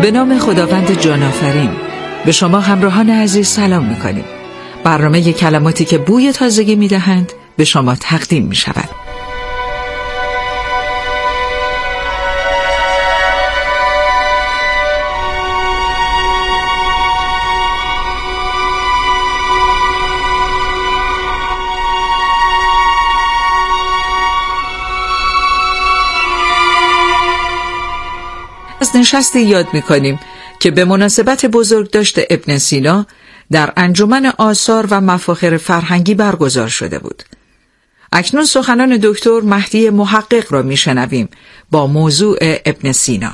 به نام خداوند جان آفرین به شما همراهان عزیز سلام می‌کنیم. برنامه کلماتی که بوی تازگی می‌دهند به شما تقدیم می‌شود. از نشستی یاد می‌کنیم که به مناسبت بزرگداشت ابن سینا در انجمن آثار و مفاخر فرهنگی برگزار شده بود. اکنون سخنان دکتر مهدی محقق را میشنویم با موضوع ابن سینا.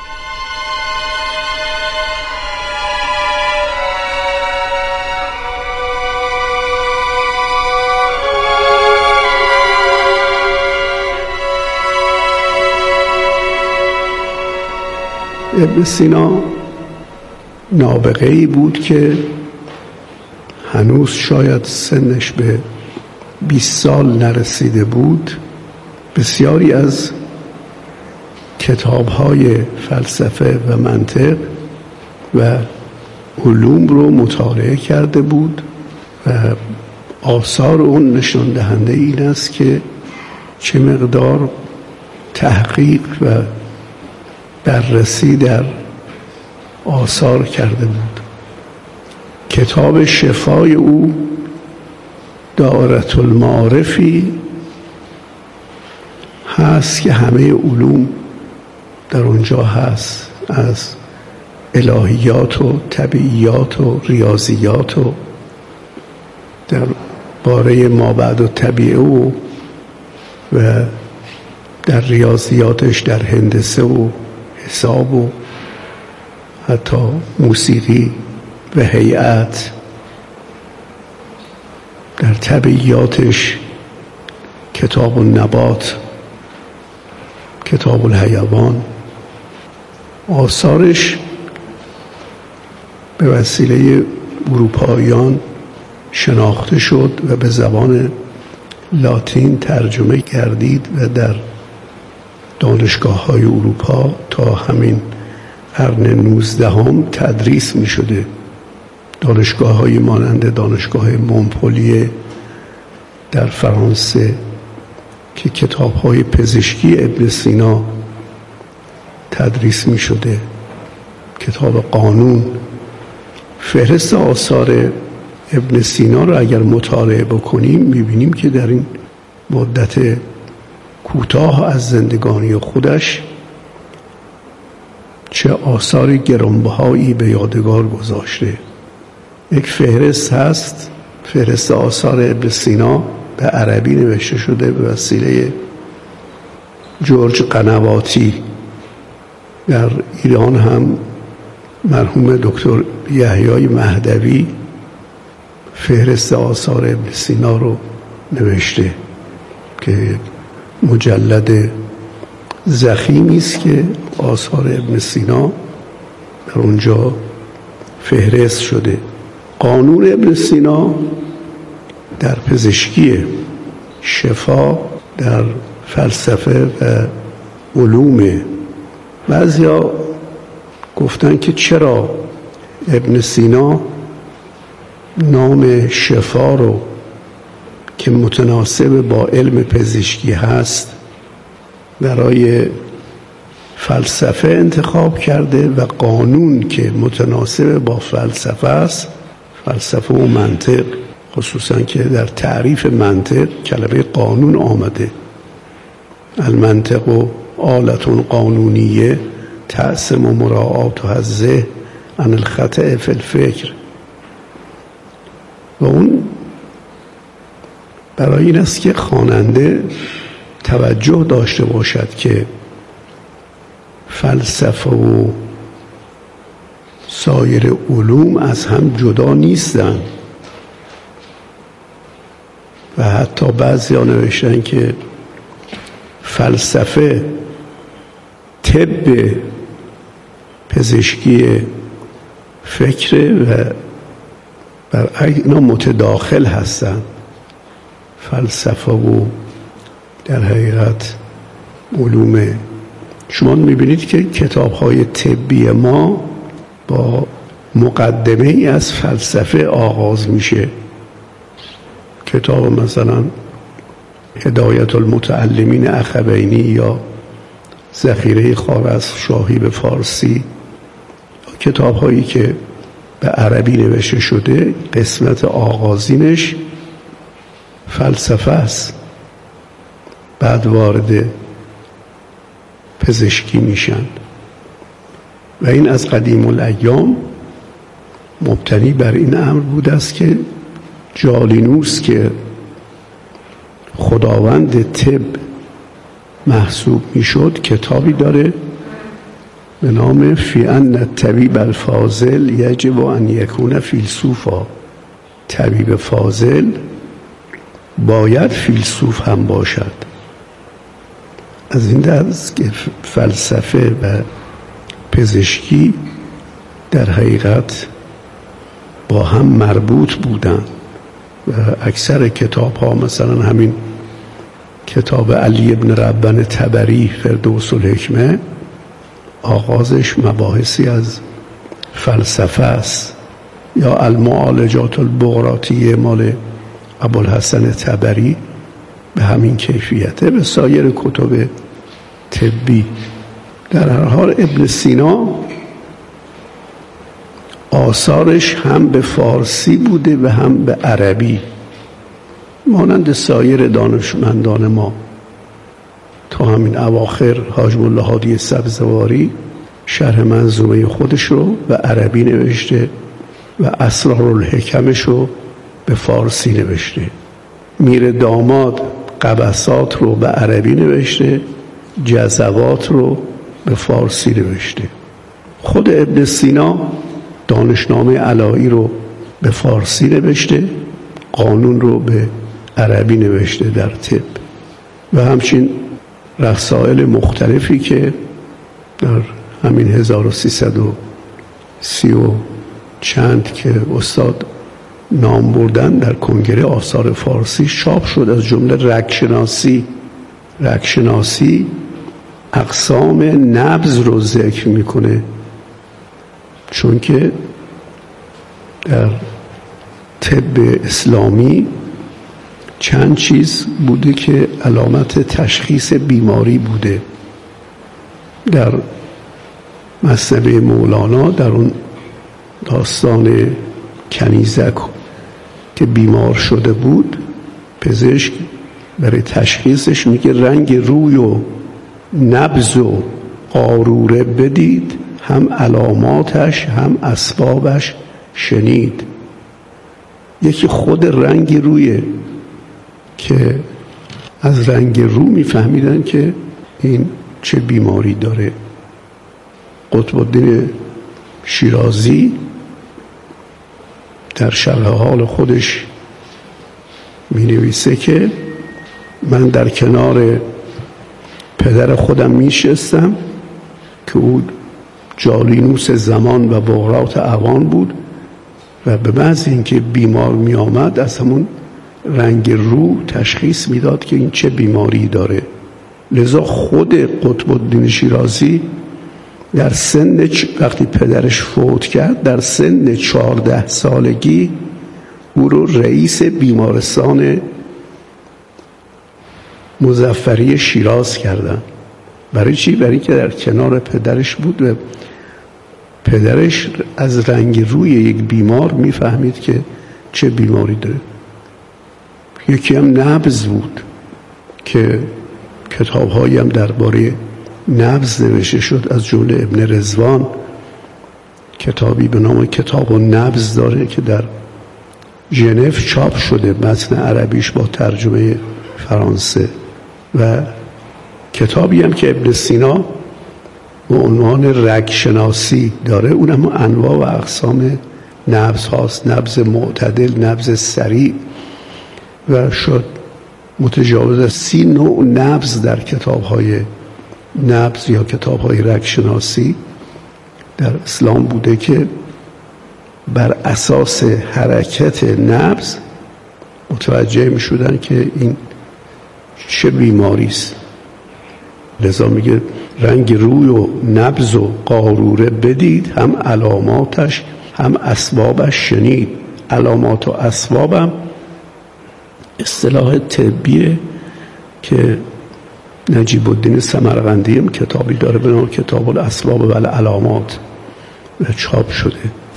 ابن سینا نابغه‌ای بود که هنوز شاید سنش به 20 سال نرسیده بود. بسیاری از کتاب‌های فلسفه و منطق و علوم رو مطالعه کرده بود و آثار اون نشان دهنده این است که چه مقدار تحقیق و بررسی در آثار کرده بود. کتاب شفای او دائرة المعارفی هست که همه علوم در اونجا هست، از الهیات و طبیعیات و ریاضیات و در باره مابعد و طبیعه و در ریاضیاتش در هندسه و حساب و حتی موسیقی و هیئت، در طبیعیاتش کتاب النبات، کتاب الحیوان. آثارش به وسیله اروپاییان شناخته شد و به زبان لاتین ترجمه گردید و در دانشگاه‌های اروپا تا همین قرن 19 تدریس می شده. دانشگاه‌های مانند دانشگاه مونپلیه در فرانسه که کتاب‌های پزشکی ابن سینا تدریس می شده، کتاب قانون. فهرست آثار ابن سینا را اگر مطالعه بکنیم می بینیم که در این مدت کوتاه از زندگانی خودش چه آثار گرانبهایی به یادگار گذاشته. یک فهرست هست، فهرست آثار ابن سینا، به عربی نوشته شده به وسیله جورج قنواتی. در ایران هم مرحوم دکتر یحیی مهدوی فهرست آثار ابن سینا رو نوشته که مجلد ضخیمی است که آثار ابن سینا در اونجا فهرست شده. قانون ابن سینا در پزشکی، شفا در فلسفه و علوم. بعضیا گفتن که چرا ابن سینا نام شفا رو که متناسب با علم پزشکی هست برای فلسفه انتخاب کرده و قانون که متناسب با فلسفه است، فلسفه و منطق، خصوصا که در تعریف منطق کلمه قانون آمده. المنطق آلة قانونیه تعصم مراعاتها الذهن عن الخطأ فی الفکر. و اون برای این است که خواننده توجه داشته باشد که فلسفه و سایر علوم از هم جدا نیستند و حتی بعضی ها نوشتن که فلسفه طب پزشکی فکر و برای اینا متداخل هستند. فلسفه و در حقیقت علوم شما میبینید که کتاب‌های طبی ما با مقدمه ای از فلسفه آغاز میشه. کتاب مثلا هدایت المتعلمین اخوینی یا ذخیره خوارزمشاهی به فارسی، کتاب هایی که به عربی نوشته شده، قسمت آغازینش فلسفه است، بعد وارد پزشکی میشن و این از قدیم الایام مبتنی بر این امر بود است که جالینوس که خداوند طب محسوب میشد کتابی داره به نام فی ان الطبیب الفاضل یجب ان یکون فیلسوفا. طبیب فاضل باید فیلسوف هم باشد. از این درس که فلسفه و پزشکی در حقیقت با هم مربوط بودن و اکثر کتاب ها، مثلا همین کتاب علی ابن ربان طبری فردوس الحکمه، آغازش مباحثی از فلسفه است، یا المعالجات البقراطیه مال ابوالحسن طبری به همین کیفیته، به سایر کتب طبی. در هر حال ابن سینا آثارش هم به فارسی بوده و هم به عربی، مانند سایر دانشمندان ما. تا همین اواخر حاج ملا هادی سبزواری شرح منظومه خودش رو به عربی نوشته و اسرارالحکمش رو به فارسی نوشته. میر داماد قبسات رو به عربی نوشته، جزوات رو به فارسی نوشته. خود ابن سینا دانشنامه علایی رو به فارسی نوشته، قانون رو به عربی نوشته در طب، و همچنین رسائل مختلفی که در همین 1330 و چند که استاد نام بردن در کنگره آثار فارسی چاپ شد. از جمله رگشناسی اقسام نبض رو ذکر میکنه، چون که در طب اسلامی چند چیز بوده که علامت تشخیص بیماری بوده. در مثنوی مولانا در اون داستان کنیزک که بیمار شده بود، پزشک برای تشخیصش میگه رنگ روی و نبض و قاروره بدید، هم علاماتش هم اسبابش شنید. یکی خود رنگ رویه که از رنگ رو میفهمیدن که این چه بیماری داره. قطب الدین شیرازی در شرح حال خودش می نویسه که من در کنار پدر خودم می شستم که او جالینوس زمان و بغرات اوان بود و به محض اینکه بیمار می آمد از همون رنگ رو تشخیص میداد که این چه بیماری داره. لذا خود قطب الدین شیرازی در سن وقتی پدرش فوت کرد در سن 14 سالگی او رو رئیس بیمارستان مظفری شیراز کردن. برای چی؟ برای اینکه در کنار پدرش بود و پدرش از رنگ روی یک بیمار میفهمید که چه بیماری داره. یکی هم نبض بود که کتاب‌هایی هم درباره نبض نوشته شد، از جمله ابن رضوان کتابی به نام کتاب النبض داره که در ژنو چاپ شده، متن عربیش با ترجمه فرانسه، و کتابی هم که ابن سینا به عنوان رگشناسی داره، اونم انواع و اقسام نبض هاست، نبض معتدل، نبض سریع، و شد متجاوز 30 نوع نبض در کتاب‌های نبض یا کتاب‌های رگشناسی در اسلام بوده که بر اساس حرکت نبض متوجه می شدن که این چه بیماری است. لذا میگه رنگ روی و نبض و قاروره بدید، هم علاماتش هم اسبابش شنید. علامات و اسبابم اصطلاح طبیه که نجیب الدین سمرقندی هم کتابی داره به نام کتاب الاسباب و العلامات و چاپ شده.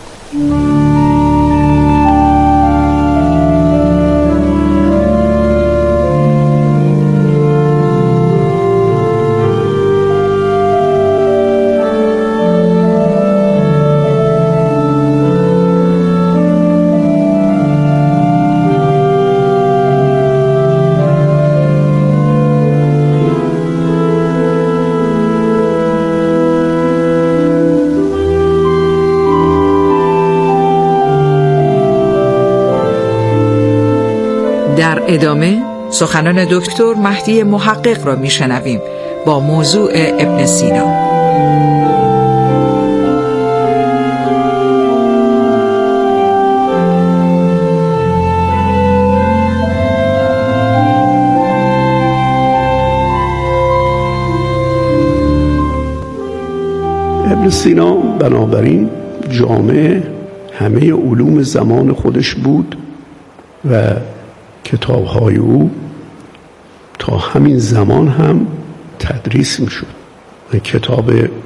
در ادامه سخنان دکتر مهدی محقق را میشنویم با موضوع ابن سینا. ابن سینا بنابراین جامع همه علوم زمان خودش بود و کتاب‌های او تا همین زمان هم تدریس می‌شد. کتاب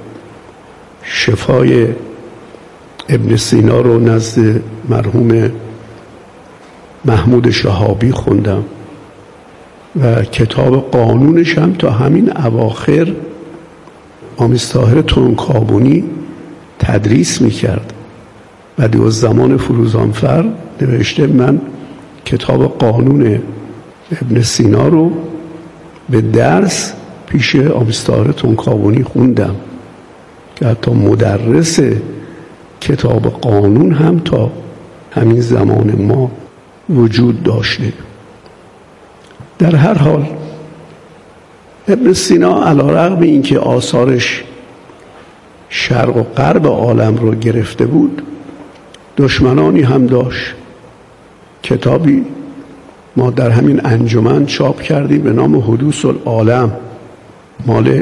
شفای ابن سینا رو نزد مرحوم محمود شهابی خوندم و کتاب قانونش هم تا همین اواخر آمیز طاهر ترنکابونی تدریس می‌کرد. بعد از زمان فروزانفر نوشته من کتاب قانون ابن سینا رو به درس پیش آمیز طاهر ترنکابونی خوندم که حتی مدرس کتاب قانون هم تا همین زمان ما وجود داشته. در هر حال ابن سینا علیرغم اینکه آثارش شرق و غرب عالم رو گرفته بود دشمنانی هم داشت. کتابی ما در همین انجمن چاپ کردیم به نام حدوث العالم مال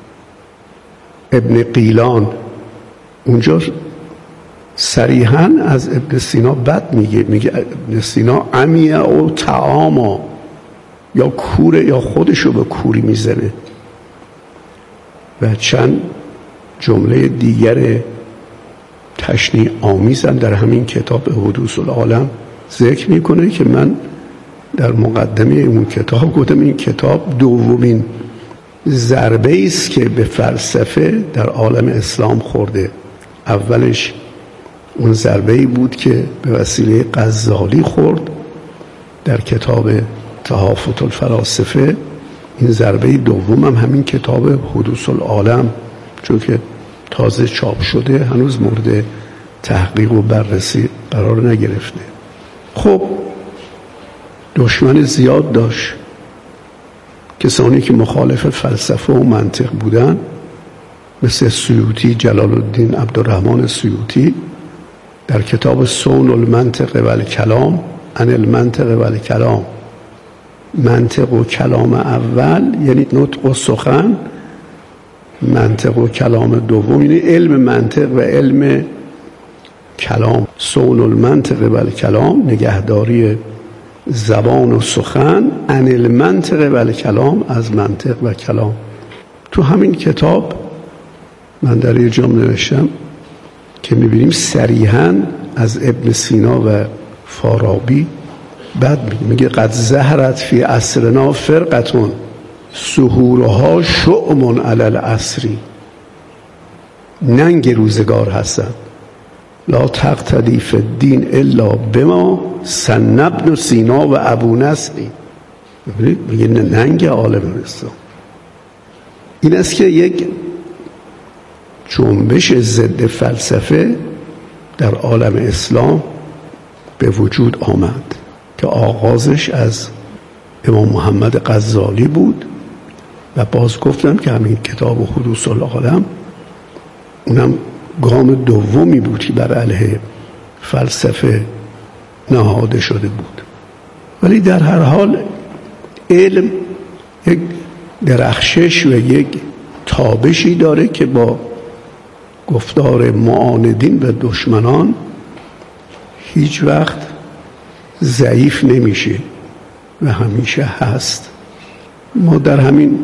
ابن قیلان. اونجا صریحاً از ابن سینا بد میگه ابن سینا عمیه او طعاما، یا کوره یا خودشو به کوری میزنه و چند جمله دیگر تشنیع آمیزم در همین کتاب حدوث العالم ذکر میکنه که من در مقدمه اون کتاب گفتم این کتاب دومین ضربه است که به فلسفه در عالم اسلام خورده. اولش اون ضربه‌ای بود که به وسیله غزالی خورد در کتاب تحافت الفلاسفه. این ضربه دوم هم همین کتاب حدوث العالم چون که تازه چاپ شده هنوز مورد تحقیق و بررسی قرار نگرفته. خب دشمن زیاد داشت. کسانی که مخالف فلسفه و منطق بودن مثل سیوطی، جلال الدین عبدالرحمن سیوطی در کتاب صون المنطق و الکلام عن المنطق و الکلام، منطق و کلام اول یعنی نطق و سخن، منطق و کلام دوم یعنی علم منطق و علم کلام. صون المنطق و الکلام نگهداری زبان و سخن، عن المنطق و الکلام از منطق و کلام. تو همین کتاب من در یه جام نوشتم که میبینیم صریحاً از ابن سینا و فارابی بعد میگه قد ظهرت فی عصرنا فرقتون سحورها شؤم علی العصری، ننگ روزگار هستند لا تقتدی فی الدین الا بما سن ابن سینا و ابو نصری. میگه ننگ عالم اسلام این است که یک جنبش ضد فلسفه در عالم اسلام به وجود آمد که آغازش از امام محمد غزالی بود و باز گفتم که همین کتاب حدوث العالم اونم گام دومی بود که بر علیه فلسفه نهاده شده بود. ولی در هر حال علم یک درخشش و یک تابشی داره که با گفتار معاندین و دشمنان هیچ وقت ضعیف نمیشه و همیشه هست. ما در همین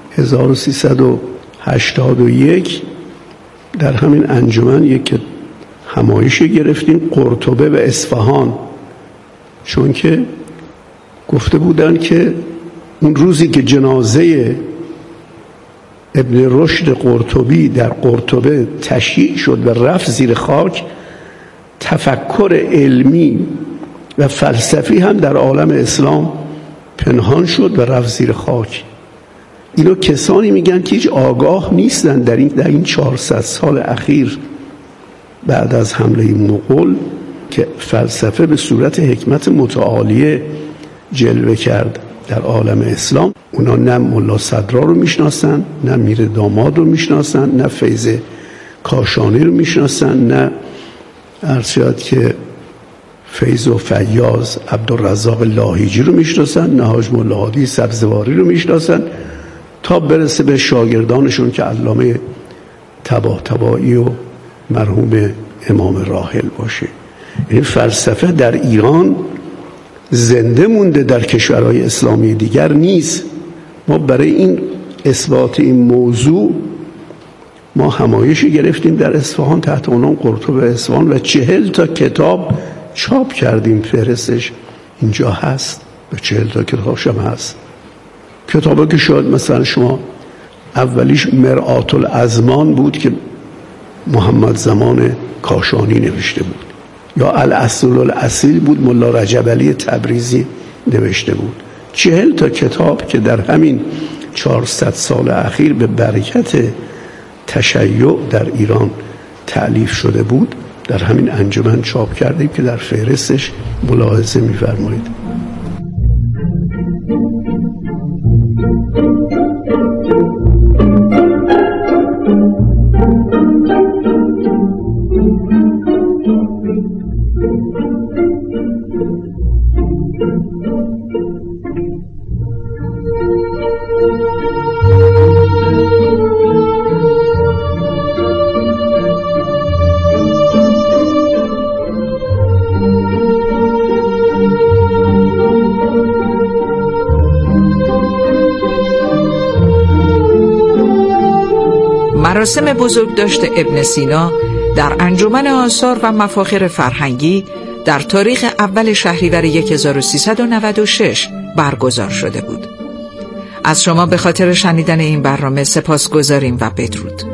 1381 در همین انجمن یک همایشی گرفتیم، قرطبه و اصفهان، چون که گفته بودن که اون روزی که جنازه ابن رشد قرطبی در قرطبه تشییع شد و رفت زیر خاک، تفکر علمی و فلسفی هم در عالم اسلام پنهان شد و رفت زیر خاک. اینو کسانی میگن که هیچ آگاه نیستن در این 400 سال اخیر بعد از حمله مغول که فلسفه به صورت حکمت متعالیه جلوه کرد در عالم اسلام. اونا نه ملا صدرا رو میشناسن، نه میر داماد رو میشناسن، نه فیض کاشانی رو میشناسن، نه ارشاد که فیض و فیاض عبدالرزاق لاهیجی رو میشناسن، نه حاج مولا هادی سبزواری رو میشناسن، تا برسه به شاگردانشون که علامه طباطبایی و مرحوم امام راحل باشه. این فلسفه در ایران زنده مونده، در کشورهای اسلامی دیگر نیست. ما برای این اثبات این موضوع ما همایشی گرفتیم در اصفهان تحت عنوان قرطبه اصفهان و 40 تا کتاب چاپ کردیم. فهرستش اینجا هست و 40 تا کتابش هم هست. کتابا که شاید مثلا شما اولیش مرآت الازمان بود که محمد زمان کاشانی نوشته بود، یا الاصل الاصیل بود ملا رجب علی تبریزی نوشته بود. 40 تا کتاب که در همین 400 سال اخیر به برکت تشیع در ایران تألیف شده بود در همین انجمن چاپ کردیم که در فهرستش ملاحظه می‌فرمایید. مراسم بزرگداشت ابن سینا در انجمن آثار و مفاخر فرهنگی در تاریخ اول شهریور 1396 برگزار شده بود. از شما به خاطر شنیدن این برنامه سپاسگزاریم و بدرود.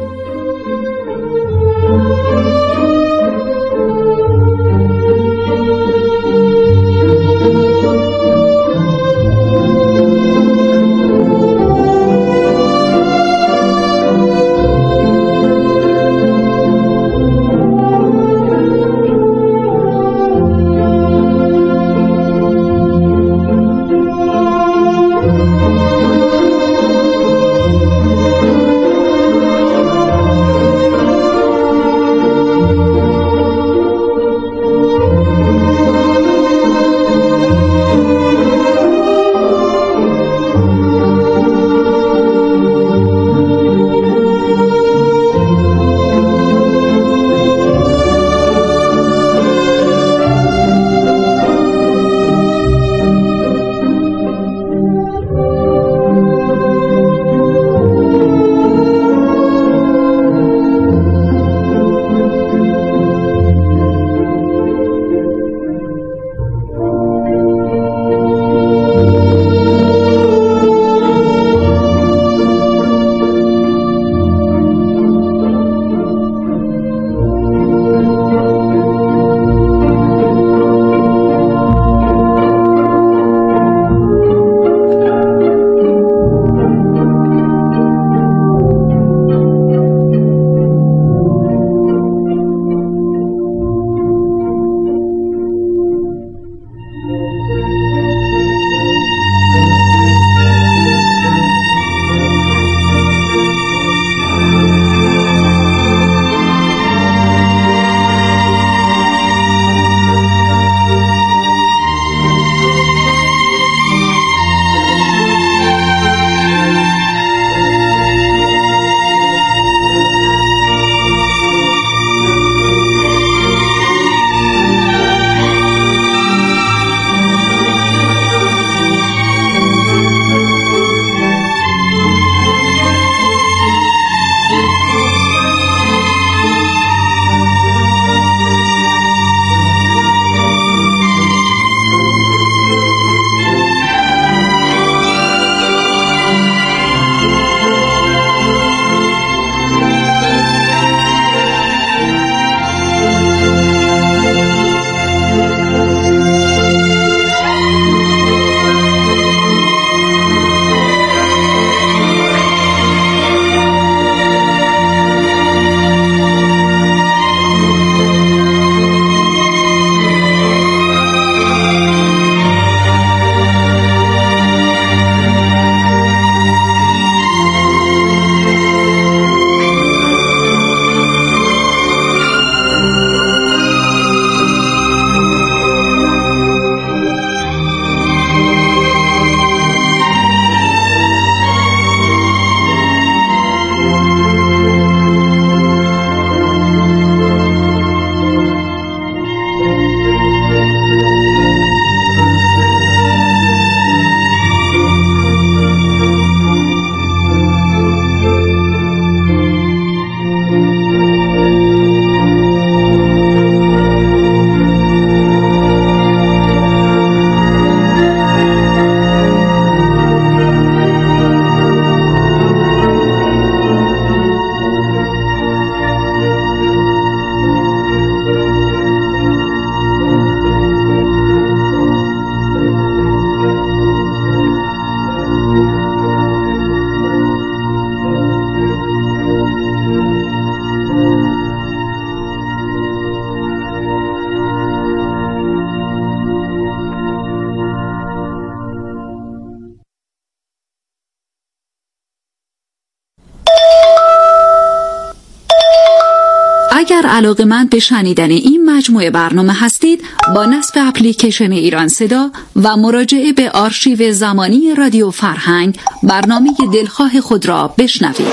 اگر علاقه‌مند به شنیدن این مجموعه برنامه هستید، با نصب اپلیکیشن ایران صدا و مراجعه به آرشیو زمانی رادیو فرهنگ برنامه دلخواه خود را بشنوید.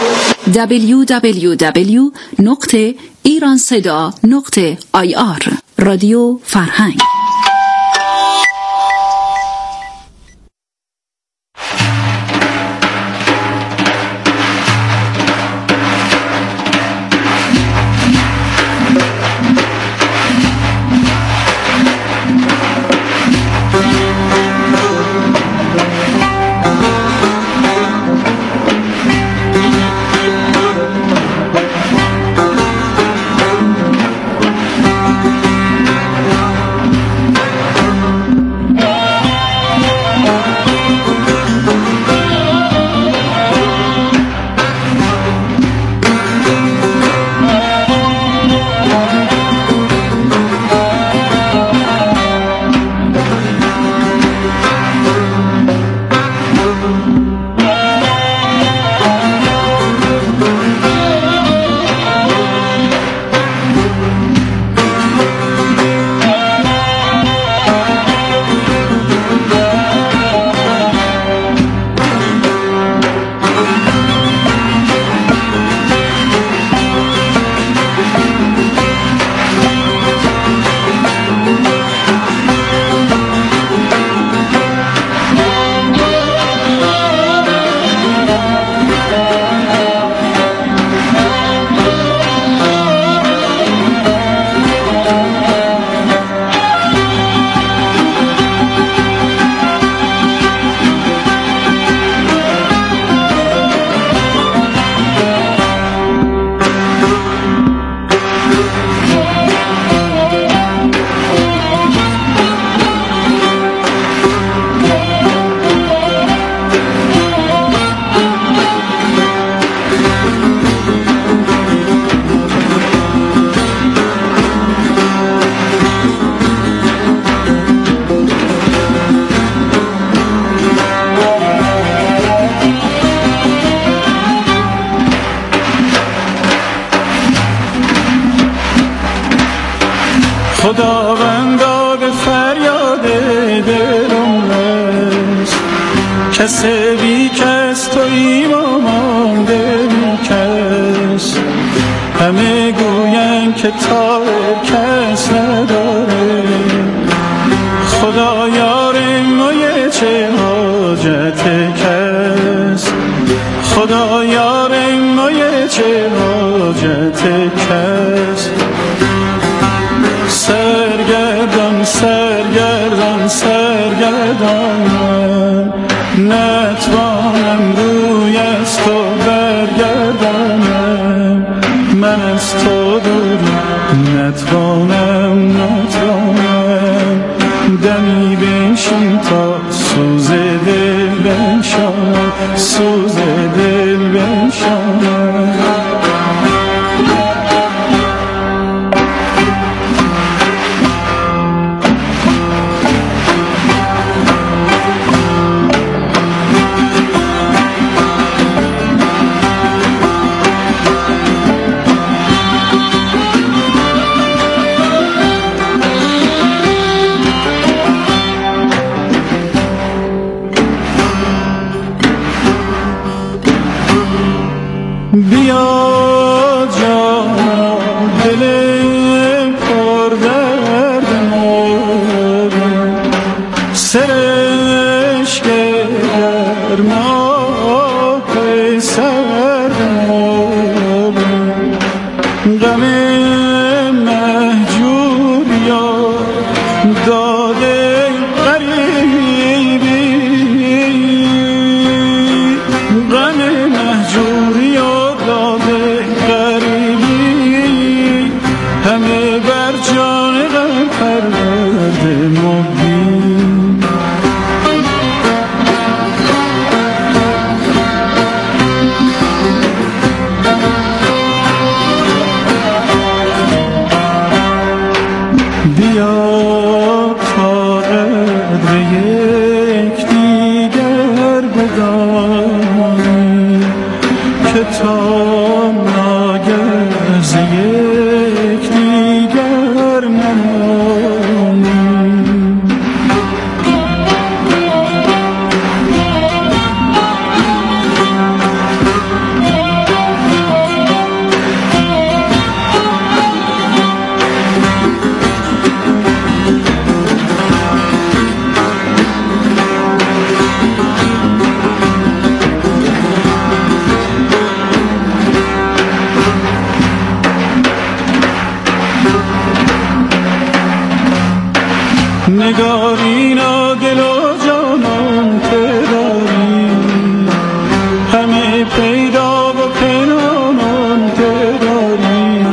www.iranseda.ir رادیو فرهنگ. خداوندا به فریاد دلم رس، کس بی کس تویی ما مانده بی کس. همه گوین که طاهر کس نداره، خدا یار مایه چه حاجت کس. خدا یار مایه چه حاجت کس. سرگردان سرگردان سرگردان من نتوانم روی از تو برگردانم. من از تو دوری نتوانم دمی بنشین تا سوز دل بنشانم، سوز دل بنشانم. بیا جانا دل پر درد مردم، سرش گرم آه سرد مردم. غم مهجور یا داده غریبی، غم مهجور یا همه بر جان غم پرورده مبین. بیا تا قدر یک دیگر بدانیم که تا ناگزیر نگارینا دل و جانم که داری، همه پیدا و پنهانم که داری.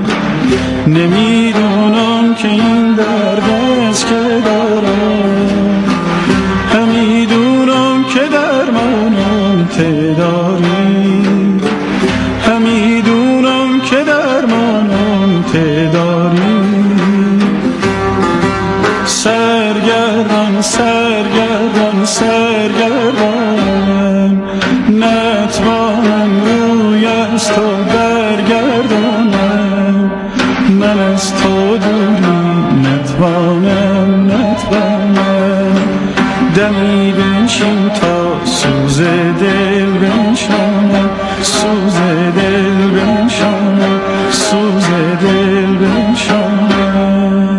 نمیدونم که این درد است که دارم، همیدونم که درمانم ته داری، همیدونم که درمانم ته داری. سرگردان سرگردان سرگردان، نتوانم روی از تو برگردانم، من از تو دوری نتوانم دمی بنشین تا سوز دل بنشانم، سوز دل بنشانم، سوز دل بنشانم.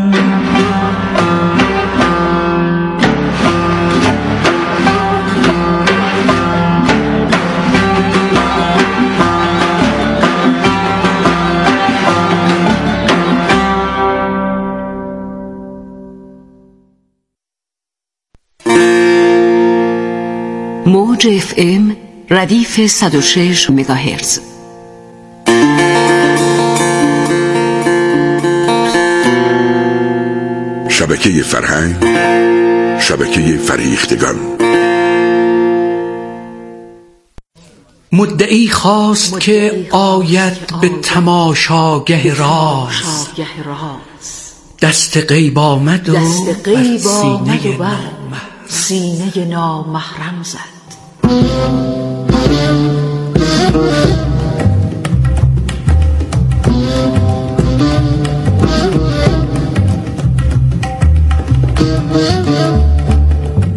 موج FM ردیف 106 مگاهرتز. شبکه فرهنگ، شبکه فریختگان. مدعی خواست که آید به تماشاگه راز، دست غیب آمد و بر سینه نامحرم زد.